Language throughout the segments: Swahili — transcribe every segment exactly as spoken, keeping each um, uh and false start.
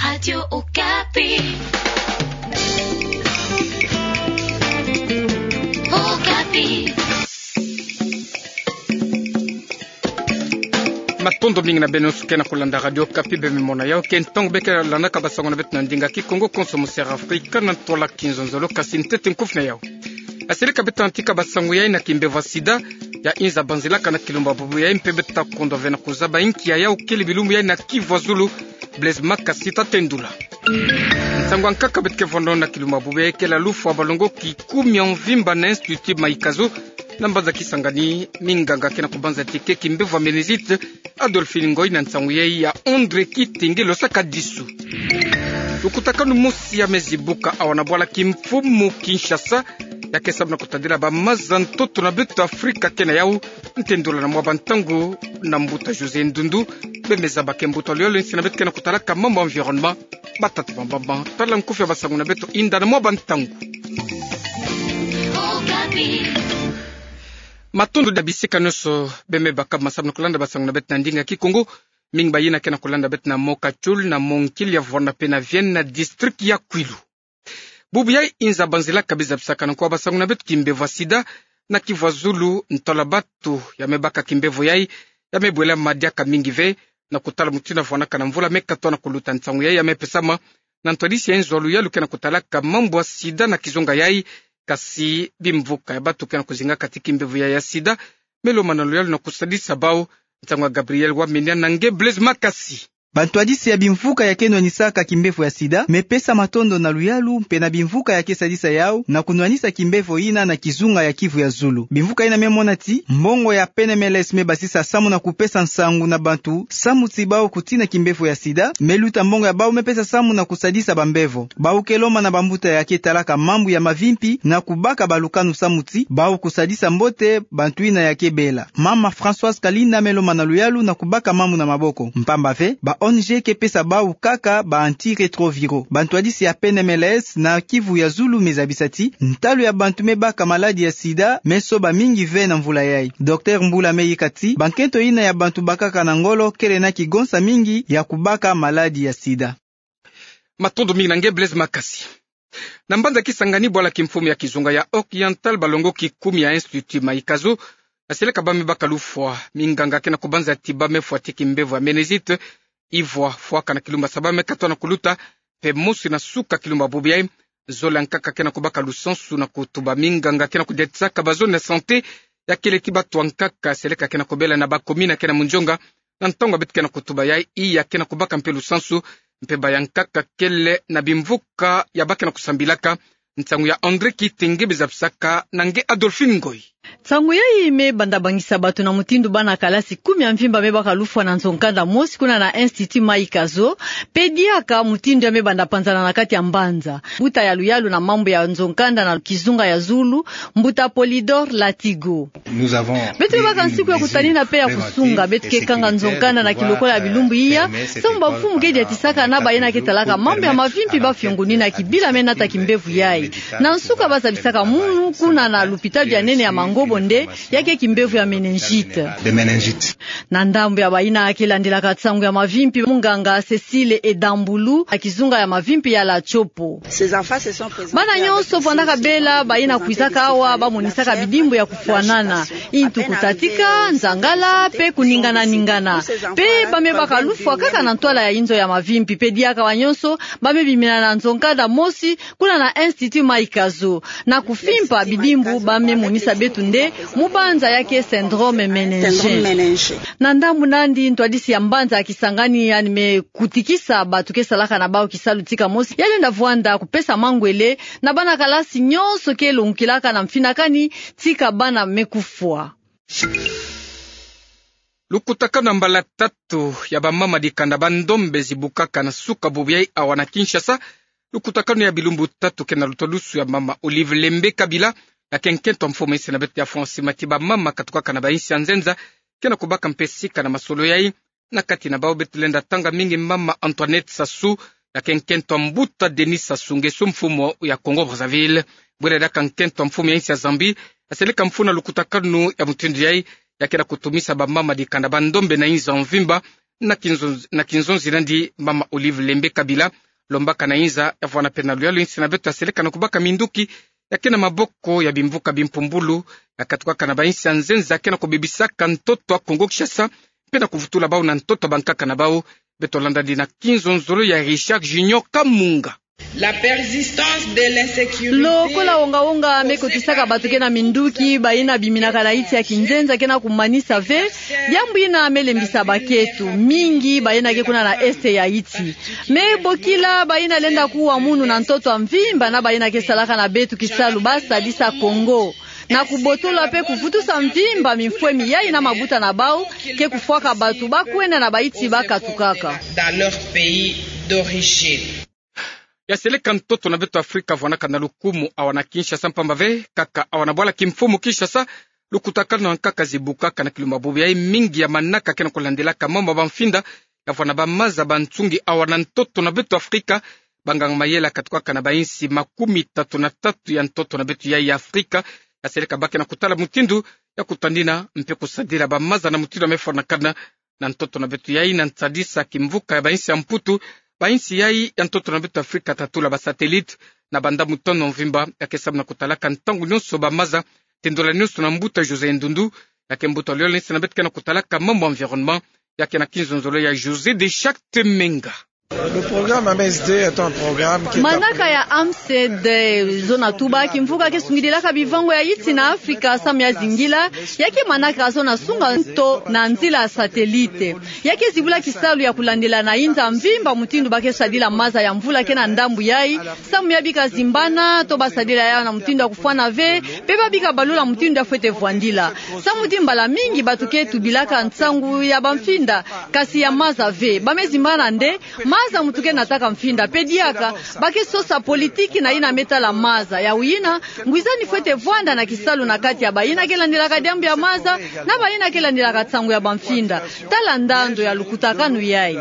Radio Okapi. Okapi. Matondo mingi na beno suke na kulanda Radio Okapi be mimona yao kentong beke lana ka basango na bet na ndinga ki Kongo konsomo ser Afrika na tola kinzonzolo kasintete nkufna yao. Asili ka bet antika basango yai na kimbeva sida ya inza banzila kana kilomba bubu yai mpebeta kondo vena kuzaba inki ya yao kili bilumbu yai na Kivu Zulu Blaise Makasita Tendula. Nsangwa nkaka betke vondo na kilomba bubu yai kela lufu wa balongo ki kumi mvimba na Institut Maikazo nambaza kisangani minganga kena kubanza tike kimbevu amenezite Adolphine Ngoi na nsangu yei ya Andre Kitenge losaka disu. Lukutakanu musi ya mezibuka awanabwala kimfumu Kinshasa ya kesabu na kutadila ba mazantoto na betu Afrika kena yau ntendula na mwabantangu na mbuta Jose Ndundu bemeza bakembuto liolo nsina betu kena kutalaka mambo environnement batatu bambamba tala nkufi ya basangu na betu inda na mwabantangu. Matundu da bisika noso beme baka masabu na kulanda basangu na betu na ndinga ki Kongo ming bayina kena kulanda betu na Moka Chul na Monkili ya Vona pena Vienne na district ya Kwilu. Bubu yai inza banzila kabiza psaka na kwa basangu na betu kimbevu sida na Kivu Zulu ntola batu ya mebaka kimbevu yai ya mebwela madiaka mingi ve na kutala mutina Vona kana mvula meka tona kuluta nsangu yai ya mepesama na ntolisi ya inzo alu yalu kena kutalaka mambo sida na kizonga yai kasi bimvuka ya batu kena kuzinga katika mbevu ya sida melo manalo yalu na kusadisa bao nsangu Gabriel wa minia na nge Blaise Makasi. Bantu adisi ya bimvuka ya keno nisaka kimbevu ya sida mepesa matondo na luyalu mpena bimvuka ya kesadisa yao na kunwanisa kimbevu ina na kizunga ya Kivu ya Zulu. Bimvuka ina memona ti mbongo ya P N M L S mebasisa samu na kupesa nsangu na bantu samu tibao kutina kimbevu ya sida meluta mbongo ya bao mepesa samu na kusadisa bambevo bao keloma na bambuta ya ketalaka mambu ya mavimpi na kubaka balukanu samu ti bao kusadisa mbote bantu ina ya kebela. Mama Françoise Kalinda meloma na luyalu na kubaka mambu na maboko mpamba ve ba O N G kepesa bau kaka ba anti-retroviro. Bantu adisi ya P N M L S na Kivu ya Zulu mezabisati ntalo ya bantu mebaka maladi ya sida mesoba mingi ve na mvula yai. Docteur Mbula meyikati bankento ina ya bantu bakaka na ngolo kele na kigonsa mingi ya kubaka maladi ya sida. Matondo mingi na nge Blaise Makasi. Nambanza kisangani bwala kimfumu ya kizunga ya Oriental balongo kikumi ya Institut Maikazo aseleka bame baka lufwa minganga kena kubanza tiba mefuati kimbevu ya menezite Ivwa fuaka na kilumba sabame katona kuluta pe musi na suka kilumba bubiyai zola nkaka kena kubaka lusansu na kutuba minganga kena kudetsaka bazone na sante ya kile kibatu nkaka seleka kena kubela na bakomina kena munjonga na ntonga beti kena kutuba yai iya kena kubaka mpe lusansu mpe bayankaka kele na bimvuka ya bake na kusambilaka ntangu ya Andre Kitenge bizapsaka nange Adolphine Ngoi. Tsangu yai me banda bangisa batu na mutindu bana kalasi kumi ya mvimba me baka lufwa na nzonkanda mosi kuna na Institut Maikazo pediaka mutindu ya me banda panzana na kati ya mbanza mbuta ya luyalu na mambo ya nzonkanda na kizunga ya Zulu mbuta Polydor Latigo. Nous avons betu baka nsiku ya kutanina pe ya kusunga betu kekanga nzonkanda na kilokola ya bilumbu iya samba mfumu kedi ya tisaka na bayena ketalaka mambo ya mavimpi ba fionguni na kibila mena ta kimbevu yai na nsuka basa bisaka munu kuna na lupitali ya nene ya mango bonde yake kimbevu ya meningite de meningite na ndambu ya baina akilandila katsangu ya mavimpi munganga Cecile Edambulu akizunga ya mavimpi ya la chopo. Bana nyonso pondaka bela baina kuizaka awa bamonisaka bidimbu ya kufuanana intu kutatika nzangala pe kuningana ningana pe bame bakalufwa kaka na ntwala ya inzo ya mavimpi pe diaka wanyonso bame bimina na nzonkada mosi kuna na Institut Maikazo na kufimpa bidimbu bame monisa betu nde mubanza yake syndrome meningé na ndambu nandi ntwadisi ya mbanza kisangani yani me kutikisa batu kesalaka na bao kisalutika mosi yale ndavwanda kupesa mangwele na bana kalasi nyonso kelo nkilaka na mfinakani tika bana mekufwa. Lukutaka na mbala tatu ya bamama dikanda bandombe zibukaka na suka bubiyai awana Kinshasa lukutakano ya bilumbu tatu kena lutolusu ya mama Olive Lembe Kabila ya kenkento mfumo isi na betu ya Fonsi Matiba mama katukaka na bainsi ya nzenza kena kubaka mpesika na masolo yai na kati na bao betu lenda tanga mingi mama Antoinette Sassou ya kenkento mbuta Denis Sassou ngesu mfumo ya Congo Brazzaville bwele da kenkento mfumo ya insi ya Zambi aseleka mfuna lukutakano ya mutindu yai ya kena kutumisa ba mama di kanda bandombe na inza mvimba na kinzonzi na kinzonzi nandi mama Olive Lembe Kabila lombaka na inza yavwana pena luyalo insi na beto aseleka na kubaka minduki yakena maboko ya bimvuka bimpumbulu yakatuka na bainsi anzenza yakena kubibisaka ntoto wa Kongo Kinshasa pena kuvutula bao na ntoto bankaka na bao beto landa dina kinzonzolo ya Richard Junior Kamunga. La persistance de l'insécurité lokola wonga wonga meko tisaka batu kena minduki baina biminaka na iti ya kinzenza kena kumanisa ve yambu ina amelembisa baketu mingi baina ke kuna na este ya iti me bokila baina lenda kuwa munu na ntoto amvimba na baina ke salaka na betu kisalu basa disa Kongo na kubotola pe kufutusa mvimba mifwe miyai na mabuta na bao ke kufuaka batu bakwenda na baiti bakatukaka dans leur pays d'origine. Ya seleka ntoto na beto Afrika vwana kana lukumu awana Kinshasa mpambave kaka awana bwala kimfumu Kinshasa lukutakana na kaka zibuka kana kilumba bobe ya mingi ya manaka kena kulandela kamamba bamfinda ya vwana bamaza bantungi awana ntoto na beto Afrika bangang mayela katukwa kana bainsi makumi tatu na tatu ya ntoto na beto ya Afrika ya seleka bake na kutala mutindu ya kutandina mpe kusadira bamaza na mutindu amefona kana na ntoto na beto ya ina ntadisa kimvuka ya bainsi ya mputu bainsi yai ya ntoto na beto Afrika tatula ba satellite na banda mutono mvimba ya kesabu na kutalaka ntangu nyonso bamaza tendola nyonso na mbuta José Ndundu ya kembuto leo lensi na beto na kutalaka mambo environnement ya kena kinzonzolo ya José de Jacques Temenga. Le programme A M S D est un programme qui manaka ya A M S D zona tuba kimvuka kesungidila ka bivango ya yiti na Afrika samya zingila yake manaka zona sunga nto na nzila satellite yake zibula kisalu ya kulandela na inza mvimba mutindu bake sadila maza ya mvula kena ndambu yai samu ya bika zimbana to basadila ya na mutindu ya kufana ve peba bika balula mutindu ya fete vwandila samu dimbala mingi batuke tubilaka ntangu ya bamfinda kasi ya maza ve bamezimbana nde maza mutuke nataka mfinda pediaka bake sosa politiki na ina metala maza ya uina ngwizani fwete vwanda na kisalu na kati ya baina kela nilaka diambu ya maza na baina kela nilaka tsangu ya bamfinda tala ndando ya lukutakanu yai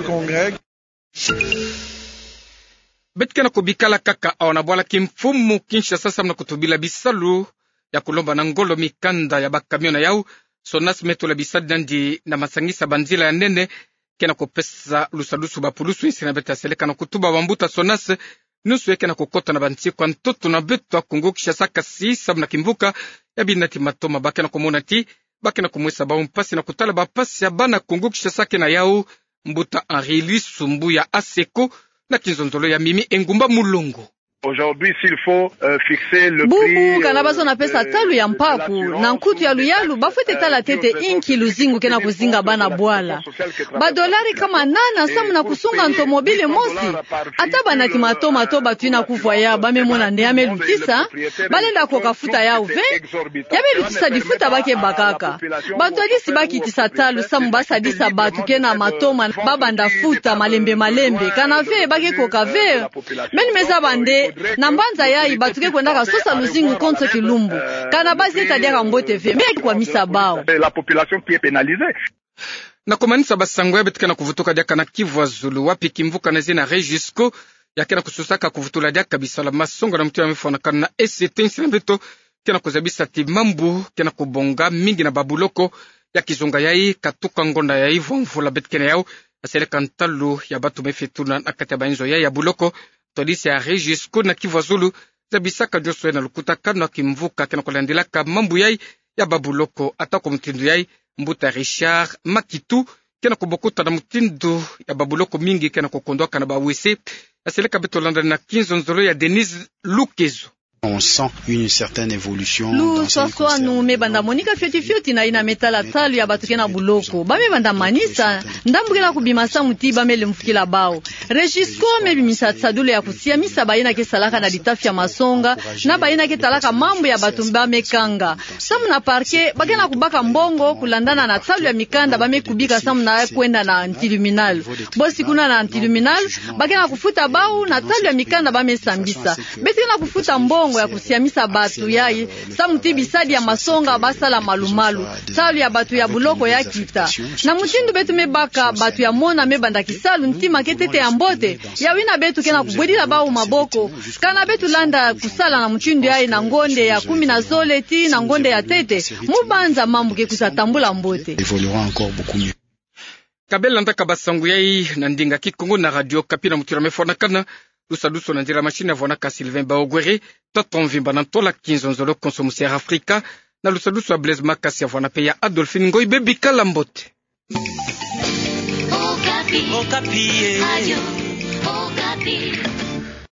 betkena kubikala kaka awana bwala kimfumu Kinshasa samna kutubila bisalu ya kulomba na ngolo mikanda ya bakamiona yau sonas metula bisadi nandi na masangisa banzila ya nene kena kopesa lusalusu bapulusu insi na beta seleka na kutuba wambuta sonas nusu yake na kokota na banti kwa ntoto na beto wa Kongo Kinshasa kasi sabu na kimvuka ya binati matoma bake na komona ti bake na kumwesa ba mpasi na kutala ba pasi ya bana Kongo Kinshasa kena yao mbuta Henri Sumbu ya Aseko na kinzonzolo ya Mimi Engumba Mulongo. Aujourd'hui, s'il faut euh, fixer le bubu prix kana bazo na pesa talu ya mpaku na nkutu ya luyalu bafute tala tete inki luzingu kena kuzinga bana bwala ba dolari kama nana samu na kusunga ntomobile mosi ata bana timato mato batuina kuvwa ya bamemona nde ame lutisa balenda kokafuta ya uve yabe lutisa difuta bake bakaka batu adisi baki tisa talu samu basa disa batu kena matoma baba ndafuta malembe malembe kana ve bake kokave meni meza bande na mbanza yai batuke kwenda ka sosa luzingu contre kilumbu kana basi etadia mbote ve mais kwa misa bao la population qui est pénalisée na komanisa basango ya betkana kuvutuka dia kana Kivu Zulu wapi kimvuka na zina Regisco yakena kususaka kuvutula dia kabisa la masongo na mtu amefona kana S T nsina beto kena kuzabisa timambu kena kubonga mingi na babuloko ya kizunga yai katuka ngonda ya hivyo mvula betkena yao aseleka ntalu ya batu mefetuna akati ya banzo yai ya buloko tolisi ya Regisco na Kivu Zulu zabisaka joso na lukuta kana kimvuka kena kulandilaka mambu yai ya babuloko atako mtindu yai mbuta Richard Makitu kena kubokuta na mtindu ya babuloko mingi kena kukondoka na bawese aseleka beto landa na kinzonzolo ya Denise Lukezo. On sent une certaine évolution dans ce soir nous me banda monika fioti fioti na ina metala talu ya batuke na buloko ba me banda manisa ndambuke na kubimasa mutiba mele mfukila bao Regisco me bimisa tsadule ya kusia misa baina ke salaka na litafia masonga na baina ke talaka mambo ya batumba mekanga samu na parke bagena kubaka mbongo kulandana na talu ya mikanda ba me kubika samu na kwenda na antiluminal bosi kuna na antiluminal bagena kufuta bao na talu ya mikanda ba me sambisa beti na kufuta mbongo ya kusiamisa batu yai samuti bisadi ya masonga basala malumalu talu ya batu ya buloko ya kita na mutindu betu mebaka batu ya mona mebanda kisalu ntima ketete ya mbote ya wina betu kena kubwedila bao maboko kana betu landa kusala na mutindu yai na ngonde ya kumi na zoleti na ngonde ya tete mubanza mambu ke kusatambula mbote. kabela ndaka basangu yai na ndinga kikongo na radio Kapi na mutura mefona kana lusaduso na ndira machine avona ka Sylvain Baogwere taton vimba na tola kinzonzolo konsomuser Afrika na lusaduso Blaise Makasi avona pe ya Adolphine Ngoy bebi kalambote. Okapi. Okapi. Radio Okapi.